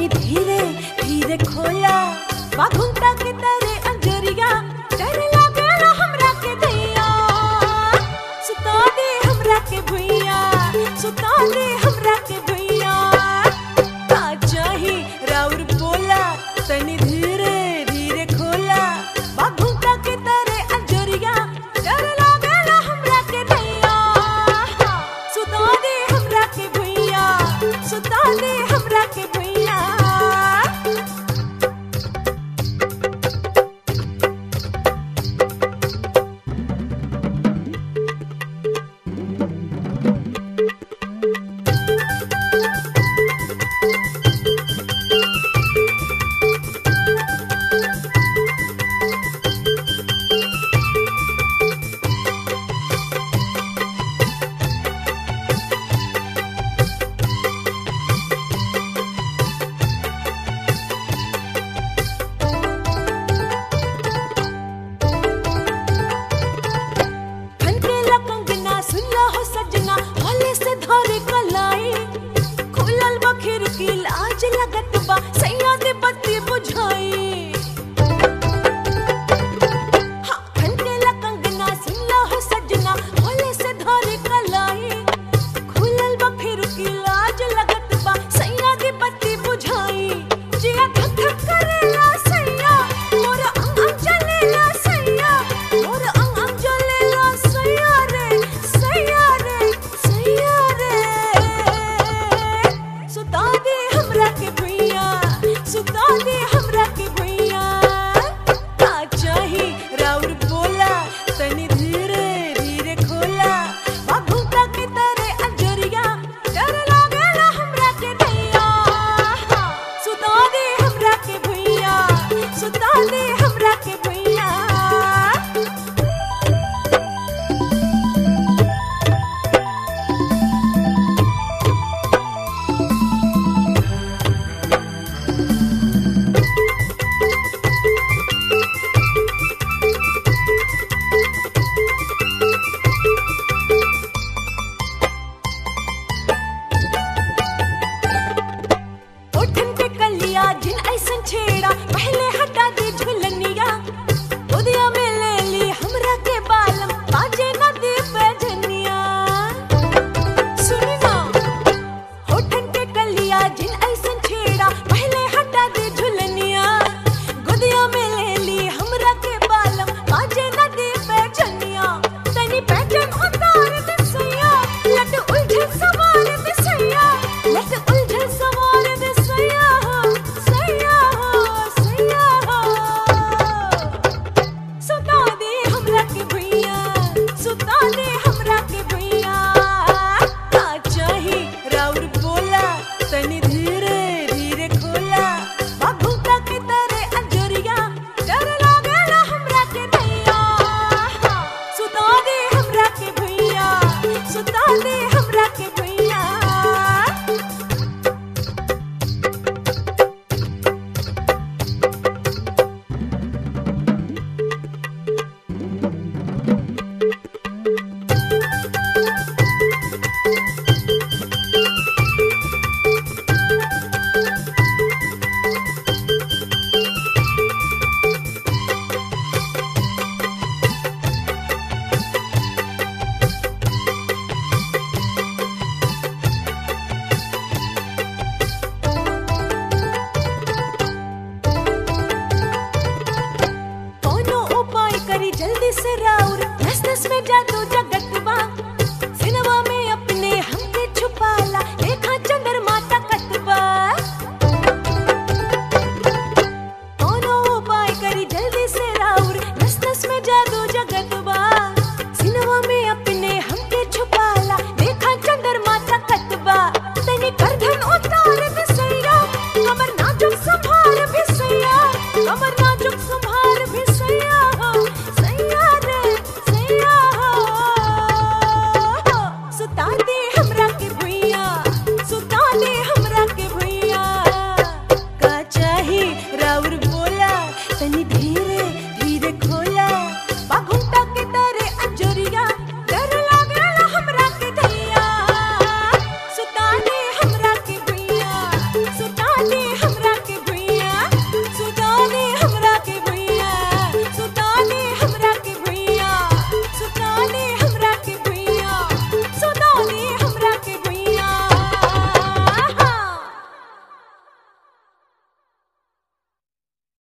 तनी धीरे धीरे खोला बाघुंटा के तारे अंजरिया डर लागेला हमरा के दैया सुता दे हमरा के भैया सुता दे हमरा के भैया का चाही राउर बोला तनी धीरे धीरे खोला बाघुंटा के तारे अंजरिया डर लागेला हमरा के दैया सुता दे हमरा के भैया सुता दे हमरा के भैया लाज लगत बा सैया दे बत्ती बुझाई हाँ घंटे ला कंगना सुनला हो सजना भोले से धरे कलाई खुलल बा फिर की लाज लगत बा सैया दे बत्ती बुझाई जिया धक धक करेला सैया मोर अंग अंग जलेला सैया मोर अंग अंग जलेला सैया रे सैया रे सैया रे सुता दे हमरा के भैया सुता दे हमरा के भैया का चाही राउर बोला तनी धीरे धीरे खोला बाघुंटा के तारे अंजरिया डर लागेला हमरा के दैया सुता दे हमरा के भैया सुता दे हमरा के भैया जिन ऐसन छेड़ा पहले